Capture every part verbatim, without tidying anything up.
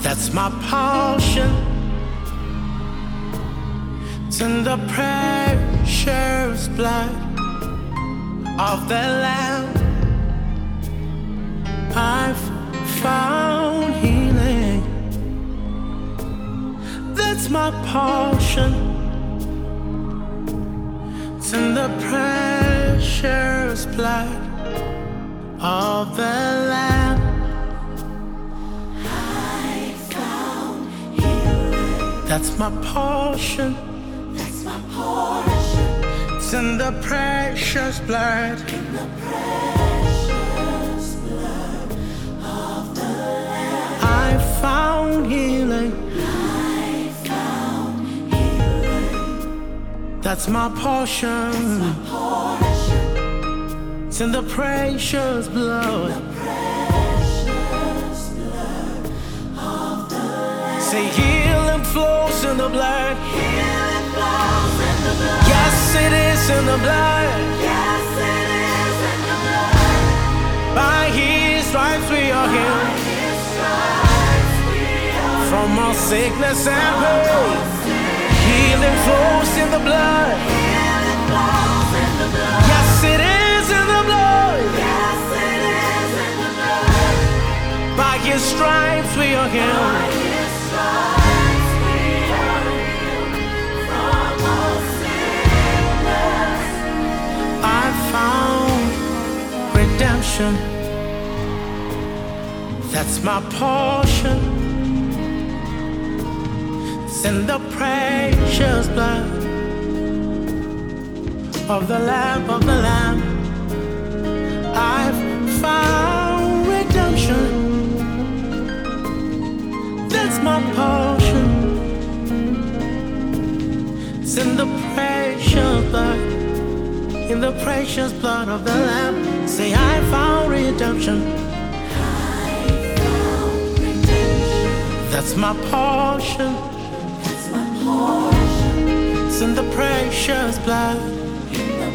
That's my portion. It's in the precious blood of the Lamb. I've found healing. That's my portion. It's in the precious blood of the Lamb. I found healing. That's my portion. That's my portion. It's in the precious blood. In the precious blood of the Lamb. I found healing. I found healing. That's my portion. That's my portion. It's in the precious blood. The precious blood of the Lamb. Say healing flows in the blood. Healing flows in the blood. Yes, it is in the blood. Yes, it is in the blood. By His stripes we are By healed. His stripes we are From all sickness and healed. pain. Healing flows in the blood. Healing flows in the blood. Yes, it is in the blood. Yes, it is in the blood. By His stripes we are By healed. His stripes we are healed. From all sickness. I found redemption. That's my portion. It's in the precious blood of the Lamb, of the Lamb. I've found redemption. That's my portion. It's in the precious blood, in the precious blood of the Lamb. Say I found redemption. I found redemption. That's my portion. That's my portion. It's in the precious blood. In the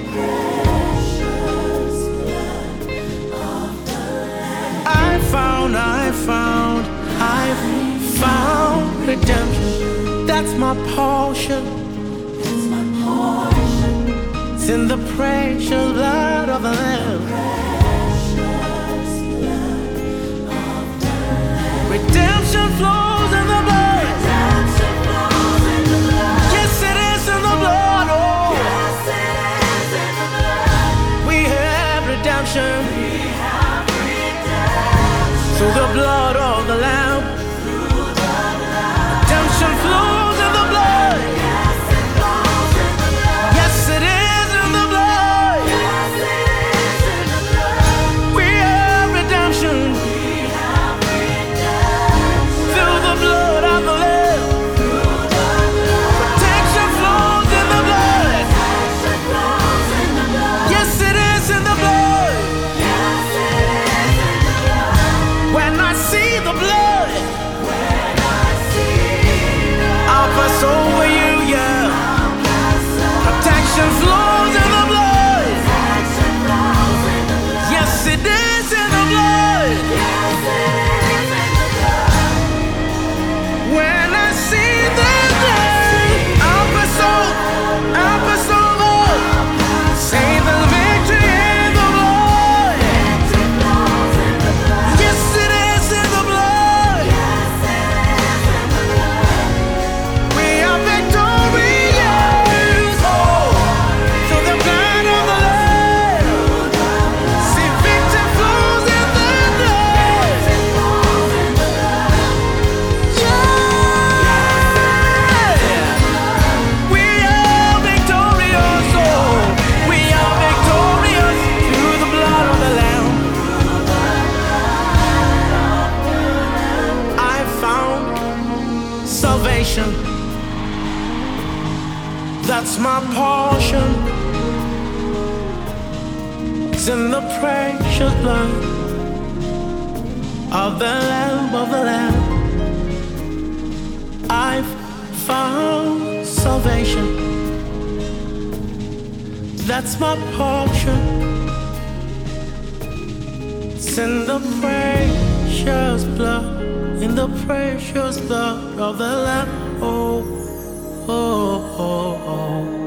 precious blood of the Lamb. I found, I found, I found redemption. That's my portion. That's my portion. It's in the precious blood of the Lamb. Precious blood of the Lamb. Redemption flows in the blood. Redemption flows in the blood. Yes, it is in the blood. Oh, Yes, it is in the blood. we have redemption We have redemption through the blood of the Lamb. through the blood. Redemption flows in the blood. Yes, it flows in the blood. Yes, it is in the blood. Yes, it is in the blood. We have redemption We have redemption through the blood of the Lamb. through the blood. Protection flows in the blood. Protection flows in the blood. Yes, it is in the blood. Yes, it is in the blood. When I see the blood, When I see the I'll pass over you, yeah. Protection flows in the blood. protection flows in the blood. Yes, it is in the blood. Yes, it is in the blood. When I see the blood, I'll pass over, I'll pass over. Say the victory in the blood. Protection flows in the blood. Yes, it is in the blood. Yes, it is in the blood. We are victorious. Oh, through the blood of the Lamb. See, victory flows in the blood. It flows in the blood. Yeah. We are victorious. Oh, we are victorious through the blood of the Lamb. I found salvation. That's my portion. It's in the precious blood of the Lamb, of the Lamb. I've found salvation. That's my portion. It's in the precious blood in the precious blood of the Lamb. Oh, oh, oh, oh.